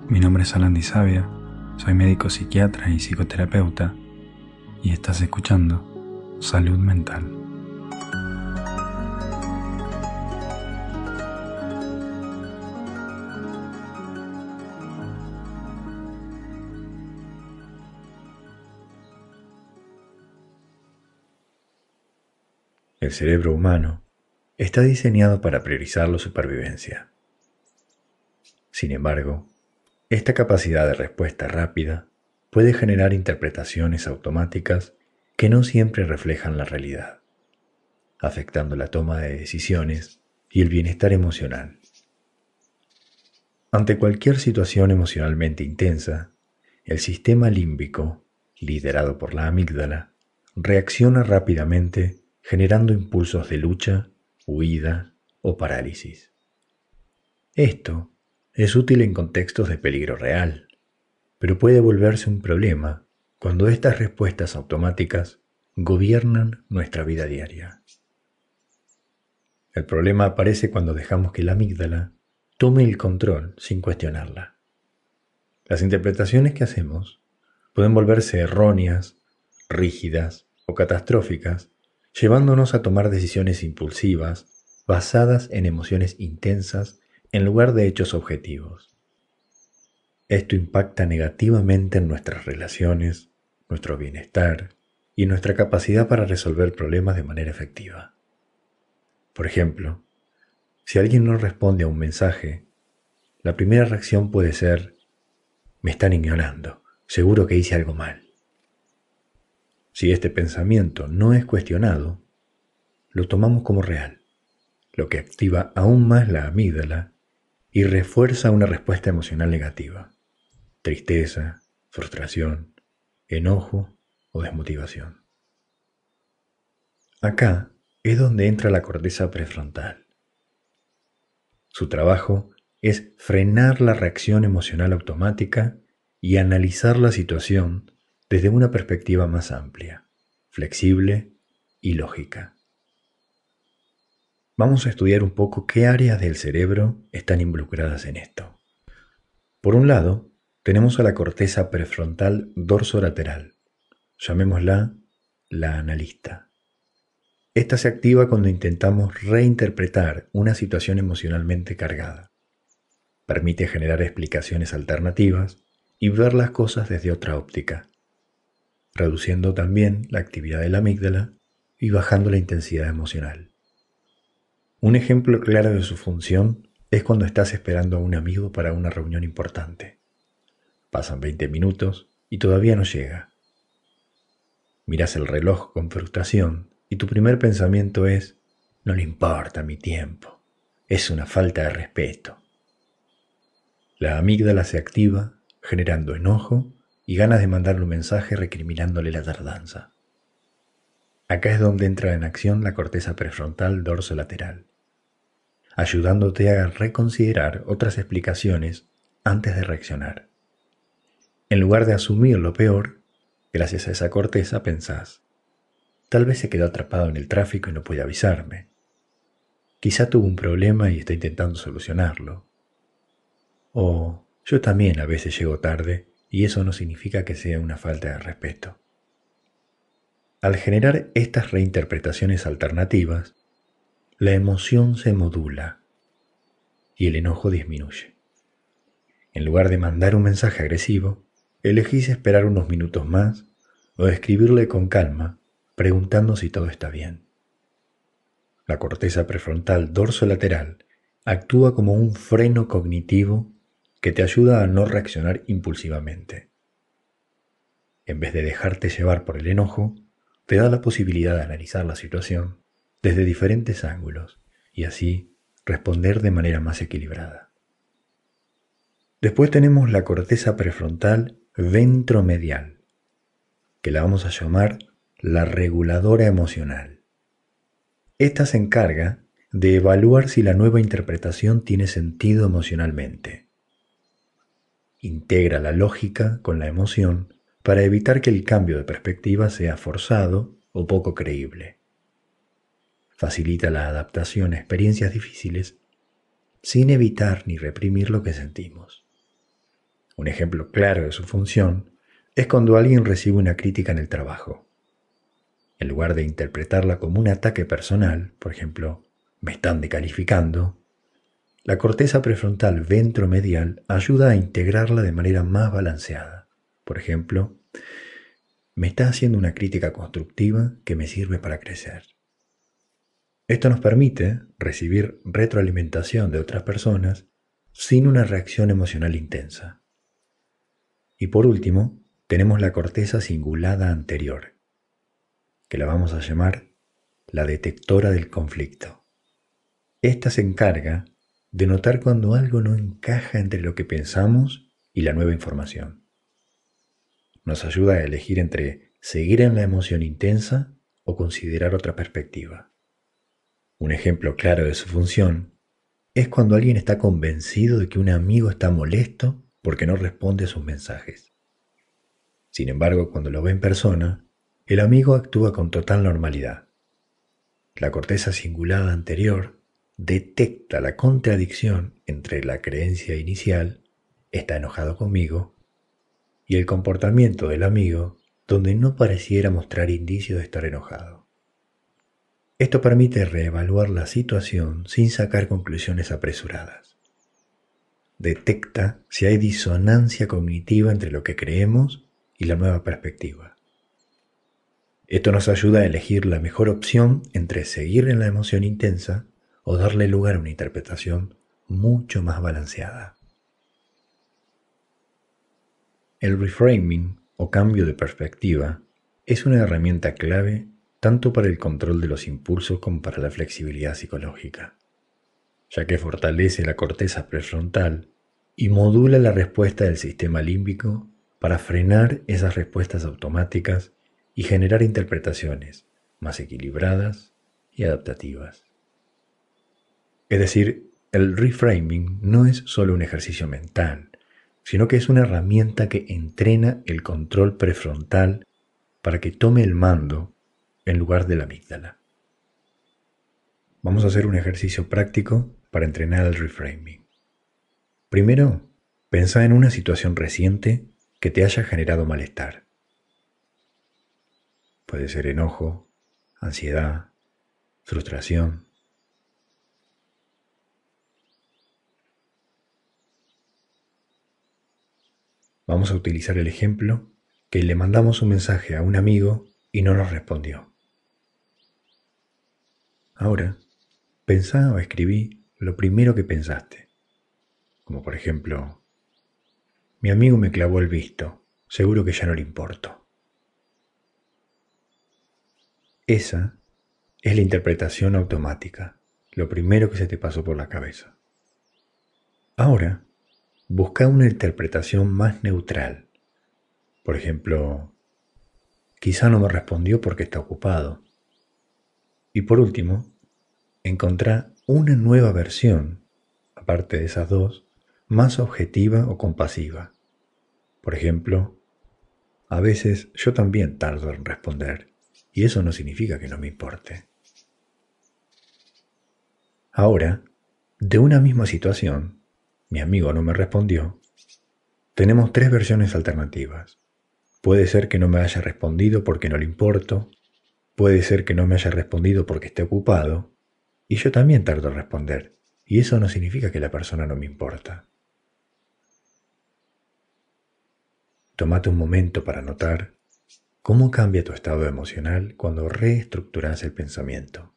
Mi nombre es Alan Di Sabia, soy médico psiquiatra y psicoterapeuta y estás escuchando Salud Mental. El cerebro humano está diseñado para priorizar la supervivencia. Sin embargo, esta capacidad de respuesta rápida puede generar interpretaciones automáticas que no siempre reflejan la realidad, afectando la toma de decisiones y el bienestar emocional. Ante cualquier situación emocionalmente intensa, el sistema límbico, liderado por la amígdala, reacciona rápidamente generando impulsos de lucha, huida o parálisis. Esto es útil en contextos de peligro real, pero puede volverse un problema cuando estas respuestas automáticas gobiernan nuestra vida diaria. El problema aparece cuando dejamos que la amígdala tome el control sin cuestionarla. Las interpretaciones que hacemos pueden volverse erróneas, rígidas o catastróficas, llevándonos a tomar decisiones impulsivas basadas en emociones intensas en lugar de hechos objetivos. Esto impacta negativamente en nuestras relaciones, nuestro bienestar y nuestra capacidad para resolver problemas de manera efectiva. Por ejemplo, si alguien no responde a un mensaje, la primera reacción puede ser: me están ignorando, seguro que hice algo mal. Si este pensamiento no es cuestionado, lo tomamos como real, lo que activa aún más la amígdala y refuerza una respuesta emocional negativa: tristeza, frustración, enojo o desmotivación. Acá es donde entra la corteza prefrontal. Su trabajo es frenar la reacción emocional automática y analizar la situación desde una perspectiva más amplia, flexible y lógica. Vamos a estudiar un poco qué áreas del cerebro están involucradas en esto. Por un lado, tenemos a la corteza prefrontal dorsolateral, llamémosla la analista. Esta se activa cuando intentamos reinterpretar una situación emocionalmente cargada. Permite generar explicaciones alternativas y ver las cosas desde otra óptica, reduciendo también la actividad de la amígdala y bajando la intensidad emocional. Un ejemplo claro de su función es cuando estás esperando a un amigo para una reunión importante. Pasan 20 minutos y todavía no llega. Miras el reloj con frustración y tu primer pensamiento es: no le importa mi tiempo, es una falta de respeto. La amígdala se activa generando enojo y ganas de mandarle un mensaje recriminándole la tardanza. Acá es donde entra en acción la corteza prefrontal dorsolateral, ayudándote a reconsiderar otras explicaciones antes de reaccionar. En lugar de asumir lo peor, gracias a esa corteza pensás: tal vez se quedó atrapado en el tráfico y no puede avisarme. Quizá tuvo un problema y está intentando solucionarlo. O yo también a veces llego tarde y eso no significa que sea una falta de respeto. Al generar estas reinterpretaciones alternativas, la emoción se modula y el enojo disminuye. En lugar de mandar un mensaje agresivo, elegís esperar unos minutos más o escribirle con calma, preguntando si todo está bien. La corteza prefrontal dorsolateral actúa como un freno cognitivo que te ayuda a no reaccionar impulsivamente. En vez de dejarte llevar por el enojo, te da la posibilidad de analizar la situación desde diferentes ángulos y así responder de manera más equilibrada. Después tenemos la corteza prefrontal ventromedial, que la vamos a llamar la reguladora emocional. Esta se encarga de evaluar si la nueva interpretación tiene sentido emocionalmente. Integra la lógica con la emoción para evitar que el cambio de perspectiva sea forzado o poco creíble. Facilita la adaptación a experiencias difíciles sin evitar ni reprimir lo que sentimos. Un ejemplo claro de su función es cuando alguien recibe una crítica en el trabajo. En lugar de interpretarla como un ataque personal, por ejemplo, me están descalificando, la corteza prefrontal ventromedial ayuda a integrarla de manera más balanceada. Por ejemplo, me está haciendo una crítica constructiva que me sirve para crecer. Esto nos permite recibir retroalimentación de otras personas sin una reacción emocional intensa. Y por último, tenemos la corteza cingulada anterior, que la vamos a llamar la detectora del conflicto. Esta se encarga de notar cuando algo no encaja entre lo que pensamos y la nueva información. Nos ayuda a elegir entre seguir en la emoción intensa o considerar otra perspectiva. Un ejemplo claro de su función es cuando alguien está convencido de que un amigo está molesto porque no responde a sus mensajes. Sin embargo, cuando lo ve en persona, el amigo actúa con total normalidad. La corteza cingulada anterior detecta la contradicción entre la creencia inicial, está enojado conmigo, y el comportamiento del amigo, donde no pareciera mostrar indicios de estar enojado. Esto permite reevaluar la situación sin sacar conclusiones apresuradas. Detecta si hay disonancia cognitiva entre lo que creemos y la nueva perspectiva. Esto nos ayuda a elegir la mejor opción entre seguir en la emoción intensa o darle lugar a una interpretación mucho más balanceada. El reframing o cambio de perspectiva es una herramienta clave tanto para el control de los impulsos como para la flexibilidad psicológica, ya que fortalece la corteza prefrontal y modula la respuesta del sistema límbico para frenar esas respuestas automáticas y generar interpretaciones más equilibradas y adaptativas. Es decir, el reframing no es solo un ejercicio mental, sino que es una herramienta que entrena el control prefrontal para que tome el mando en lugar de la amígdala. Vamos a hacer un ejercicio práctico para entrenar el reframing. Primero, pensá en una situación reciente que te haya generado malestar. Puede ser enojo, ansiedad, frustración. Vamos a utilizar el ejemplo que le mandamos un mensaje a un amigo y no nos respondió. Ahora, pensá o escribí lo primero que pensaste. Como por ejemplo, mi amigo me clavó el visto, seguro que ya no le importo. Esa es la interpretación automática, lo primero que se te pasó por la cabeza. Ahora, busca una interpretación más neutral. Por ejemplo, quizá no me respondió porque está ocupado. Y por último, encontrá una nueva versión, aparte de esas dos, más objetiva o compasiva. Por ejemplo, a veces yo también tardo en responder, y eso no significa que no me importe. Ahora, de una misma situación, mi amigo no me respondió, tenemos tres versiones alternativas. Puede ser que no me haya respondido porque no le importo, puede ser que no me haya respondido porque esté ocupado, y yo también tardo en responder, y eso no significa que la persona no me importa. Tómate un momento para notar cómo cambia tu estado emocional cuando reestructuras el pensamiento.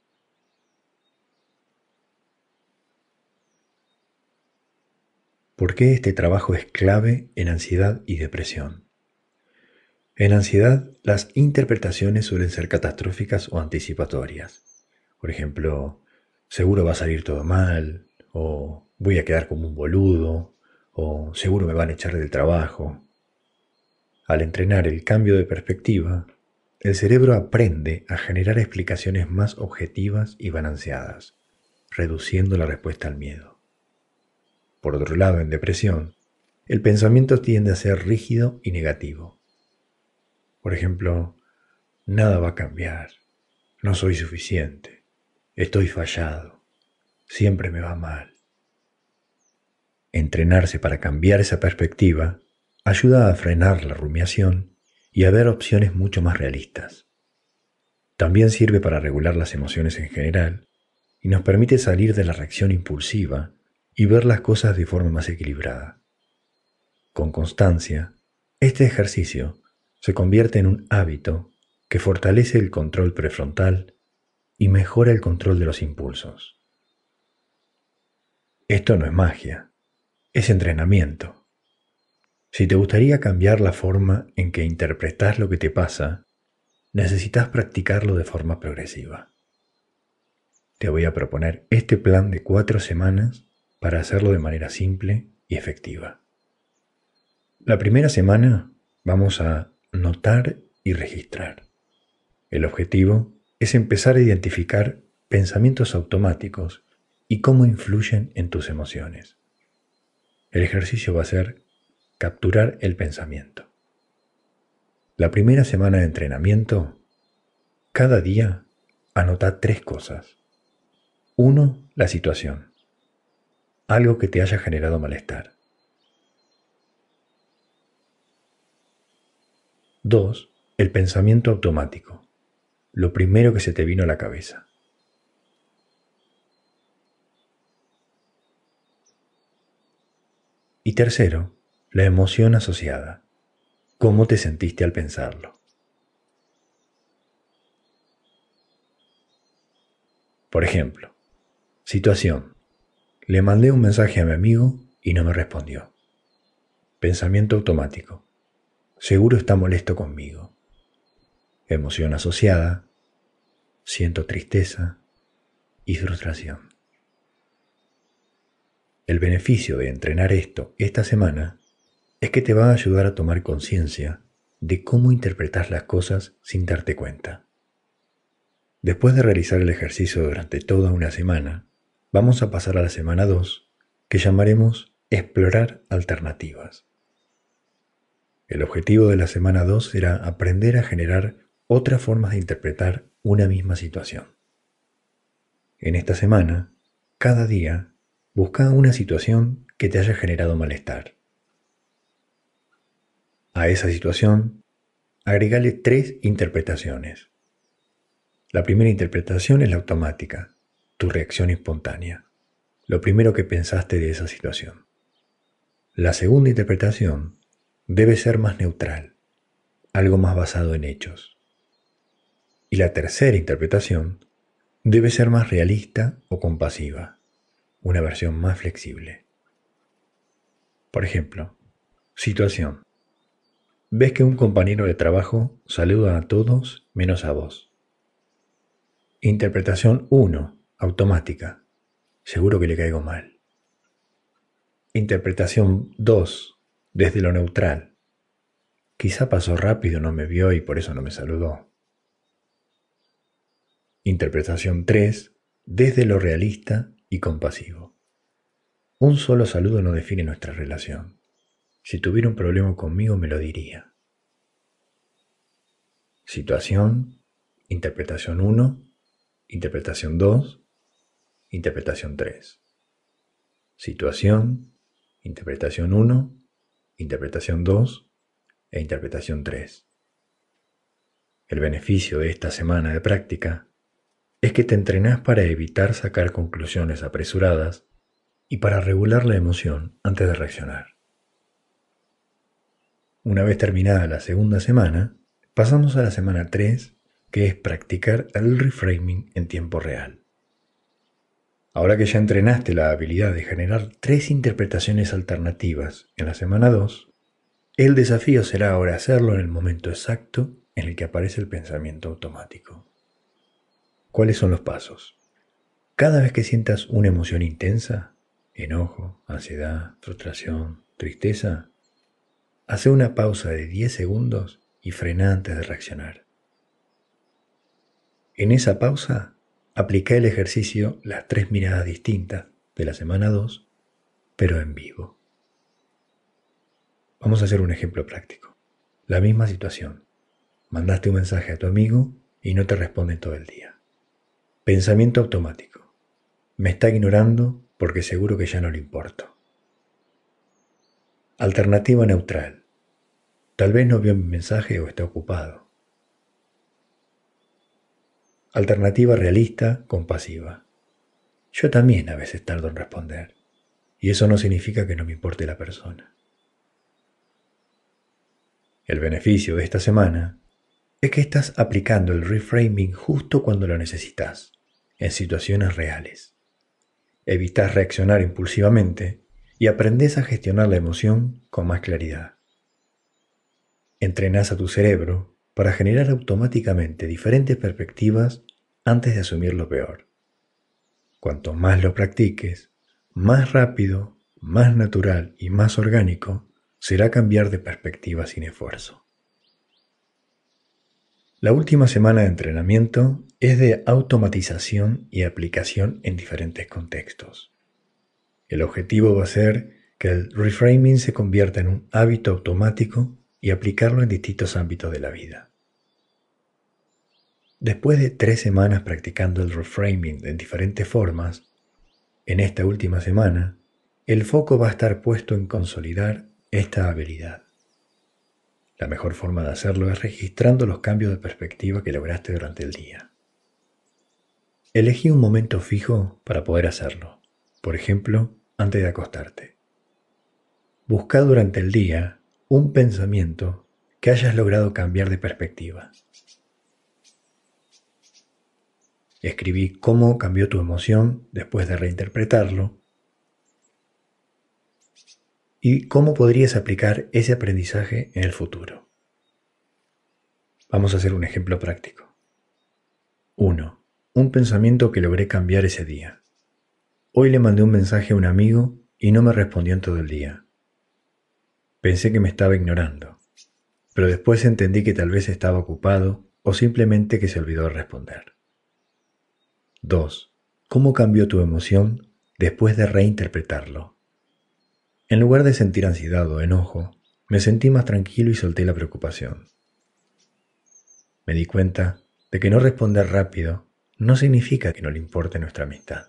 ¿Por qué este trabajo es clave en ansiedad y depresión? En ansiedad, las interpretaciones suelen ser catastróficas o anticipatorias. Por ejemplo, seguro va a salir todo mal, o voy a quedar como un boludo, o seguro me van a echar del trabajo. Al entrenar el cambio de perspectiva, el cerebro aprende a generar explicaciones más objetivas y balanceadas, reduciendo la respuesta al miedo. Por otro lado, en depresión, el pensamiento tiende a ser rígido y negativo. Por ejemplo, nada va a cambiar, no soy suficiente, estoy fallado, siempre me va mal. Entrenarse para cambiar esa perspectiva ayuda a frenar la rumiación y a ver opciones mucho más realistas. También sirve para regular las emociones en general y nos permite salir de la reacción impulsiva y ver las cosas de forma más equilibrada. Con constancia, este ejercicio se convierte en un hábito que fortalece el control prefrontal y mejora el control de los impulsos. Esto no es magia, es entrenamiento. Si te gustaría cambiar la forma en que interpretas lo que te pasa, necesitas practicarlo de forma progresiva. Te voy a proponer este plan de 4 semanas para hacerlo de manera simple y efectiva. La primera semana vamos a notar y registrar. El objetivo es empezar a identificar pensamientos automáticos y cómo influyen en tus emociones. El ejercicio va a ser capturar el pensamiento. La primera semana de entrenamiento, cada día anota 3 cosas. 1. La situación. Algo que te haya generado malestar. 2. El pensamiento automático. Lo primero que se te vino a la cabeza. Y tercero, la emoción asociada. ¿Cómo te sentiste al pensarlo? Por ejemplo, situación. Le mandé un mensaje a mi amigo y no me respondió. Pensamiento automático. Seguro está molesto conmigo. Emoción asociada. Siento tristeza y frustración. El beneficio de entrenar esto esta semana es que te va a ayudar a tomar conciencia de cómo interpretar las cosas sin darte cuenta. Después de realizar el ejercicio durante toda una semana, vamos a pasar a la semana 2, que llamaremos explorar alternativas. El objetivo de la semana 2 será aprender a generar otras formas de interpretar una misma situación. En esta semana, cada día, busca una situación que te haya generado malestar. A esa situación, agregale 3 interpretaciones. La primera interpretación es la automática, tu reacción espontánea, lo primero que pensaste de esa situación. La segunda interpretación debe ser más neutral, algo más basado en hechos. Y la tercera interpretación debe ser más realista o compasiva, una versión más flexible. Por ejemplo, situación. Ves que un compañero de trabajo saluda a todos menos a vos. Interpretación 1, automática. Seguro que le caigo mal. Interpretación 2, desde lo neutral. Quizá pasó rápido, no me vio y por eso no me saludó. Interpretación 3, desde lo realista y compasivo. Un solo saludo no define nuestra relación. Si tuviera un problema conmigo me lo diría. Situación, interpretación 1, interpretación 2, interpretación 3. Situación, interpretación 1, interpretación 2 e interpretación 3. El beneficio de esta semana de práctica es que te entrenás para evitar sacar conclusiones apresuradas y para regular la emoción antes de reaccionar. Una vez terminada la segunda semana, pasamos a la semana 3, que es practicar el reframing en tiempo real. Ahora que ya entrenaste la habilidad de generar 3 interpretaciones alternativas en la semana 2, el desafío será ahora hacerlo en el momento exacto en el que aparece el pensamiento automático. ¿Cuáles son los pasos? Cada vez que sientas una emoción intensa, enojo, ansiedad, frustración, tristeza, hace una pausa de 10 segundos y frena antes de reaccionar. En esa pausa, aplica el ejercicio las 3 miradas distintas de la semana 2, pero en vivo. Vamos a hacer un ejemplo práctico. La misma situación. Mandaste un mensaje a tu amigo y no te responde todo el día. Pensamiento automático. Me está ignorando porque seguro que ya no le importo. Alternativa neutral. Tal vez no vio mi mensaje o está ocupado. Alternativa realista, compasiva. Yo también a veces tardo en responder, y eso no significa que no me importe la persona. El beneficio de esta semana es que estás aplicando el reframing justo cuando lo necesitas, en situaciones reales. Evitas reaccionar impulsivamente y aprendes a gestionar la emoción con más claridad. Entrenás a tu cerebro para generar automáticamente diferentes perspectivas antes de asumir lo peor. Cuanto más lo practiques, más rápido, más natural y más orgánico será cambiar de perspectiva sin esfuerzo. La última semana de entrenamiento es de automatización y aplicación en diferentes contextos. El objetivo va a ser que el reframing se convierta en un hábito automático y aplicarlo en distintos ámbitos de la vida. Después de 3 semanas practicando el reframing en diferentes formas, en esta última semana, el foco va a estar puesto en consolidar esta habilidad. La mejor forma de hacerlo es registrando los cambios de perspectiva que lograste durante el día. Elegí un momento fijo para poder hacerlo, por ejemplo, antes de acostarte. Busca durante el día un pensamiento que hayas logrado cambiar de perspectiva. Escribí cómo cambió tu emoción después de reinterpretarlo y cómo podrías aplicar ese aprendizaje en el futuro. Vamos a hacer un ejemplo práctico. 1. Un pensamiento que logré cambiar ese día. Hoy le mandé un mensaje a un amigo y no me respondió en todo el día. Pensé que me estaba ignorando, pero después entendí que tal vez estaba ocupado o simplemente que se olvidó de responder. 2. ¿Cómo cambió tu emoción después de reinterpretarlo? En lugar de sentir ansiedad o enojo, me sentí más tranquilo y solté la preocupación. Me di cuenta de que no responder rápido no significa que no le importe nuestra amistad.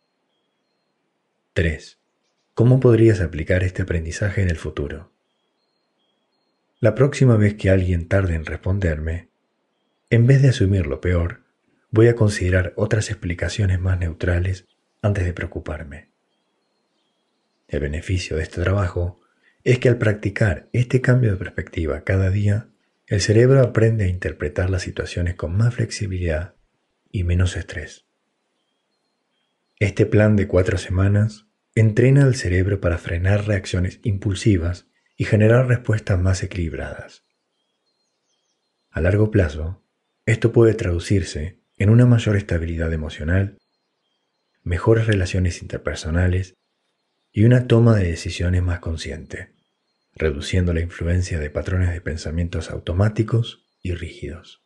3. ¿Cómo podrías aplicar este aprendizaje en el futuro? La próxima vez que alguien tarde en responderme, en vez de asumir lo peor, voy a considerar otras explicaciones más neutrales antes de preocuparme. El beneficio de este trabajo es que al practicar este cambio de perspectiva cada día, el cerebro aprende a interpretar las situaciones con más flexibilidad y menos estrés. Este plan de 4 semanas entrena al cerebro para frenar reacciones impulsivas y generar respuestas más equilibradas. A largo plazo, esto puede traducirse en una mayor estabilidad emocional, mejores relaciones interpersonales y una toma de decisiones más consciente, reduciendo la influencia de patrones de pensamientos automáticos y rígidos.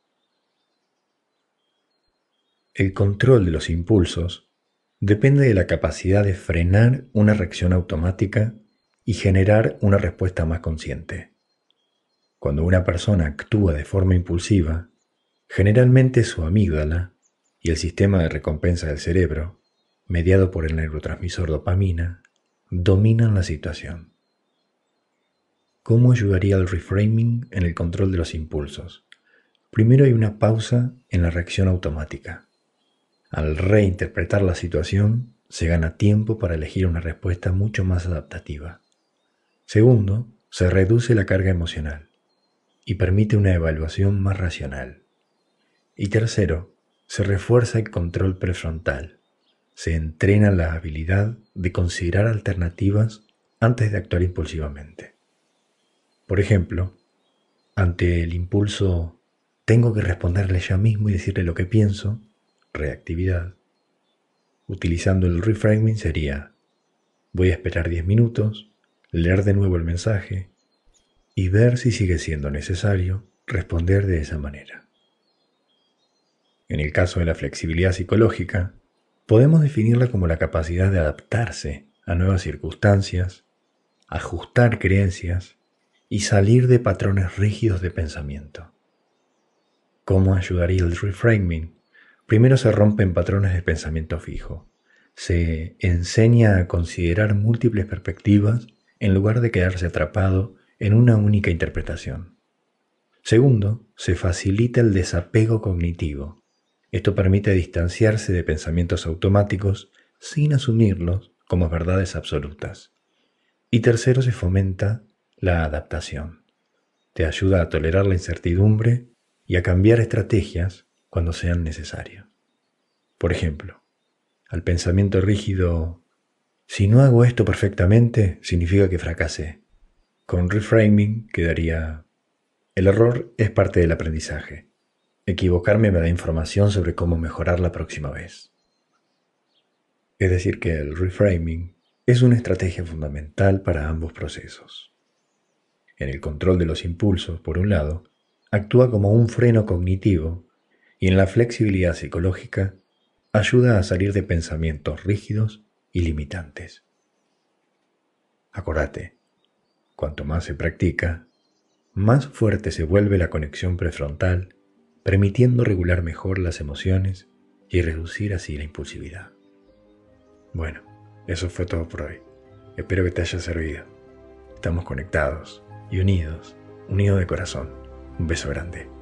El control de los impulsos depende de la capacidad de frenar una reacción automática y generar una respuesta más consciente. Cuando una persona actúa de forma impulsiva, generalmente su amígdala y el sistema de recompensa del cerebro, mediado por el neurotransmisor dopamina, dominan la situación. ¿Cómo ayudaría el reframing en el control de los impulsos? Primero hay una pausa en la reacción automática. Al reinterpretar la situación, se gana tiempo para elegir una respuesta mucho más adaptativa. Segundo, se reduce la carga emocional y permite una evaluación más racional. Y tercero, se refuerza el control prefrontal. Se entrena la habilidad de considerar alternativas antes de actuar impulsivamente. Por ejemplo, ante el impulso tengo que responderle ya mismo y decirle lo que pienso, reactividad, utilizando el reframing sería: voy a esperar 10 minutos, leer de nuevo el mensaje y ver si sigue siendo necesario responder de esa manera. En el caso de la flexibilidad psicológica, podemos definirla como la capacidad de adaptarse a nuevas circunstancias, ajustar creencias y salir de patrones rígidos de pensamiento. ¿Cómo ayudaría el reframing? Primero se rompen patrones de pensamiento fijo. Se enseña a considerar múltiples perspectivas en lugar de quedarse atrapado en una única interpretación. Segundo, se facilita el desapego cognitivo. Esto permite distanciarse de pensamientos automáticos sin asumirlos como verdades absolutas. Y tercero, se fomenta la adaptación. Te ayuda a tolerar la incertidumbre y a cambiar estrategias cuando sean necesarias. Por ejemplo, al pensamiento rígido, si no hago esto perfectamente, significa que fracasé. Con reframing quedaría, el error es parte del aprendizaje. Equivocarme me da información sobre cómo mejorar la próxima vez. Es decir, que el reframing es una estrategia fundamental para ambos procesos. En el control de los impulsos, por un lado, actúa como un freno cognitivo y en la flexibilidad psicológica ayuda a salir de pensamientos rígidos y limitantes. Acordate, cuanto más se practica, más fuerte se vuelve la conexión prefrontal, permitiendo regular mejor las emociones y reducir así la impulsividad. Bueno, eso fue todo por hoy. Espero que te haya servido. Estamos conectados y unidos de corazón. Un beso grande.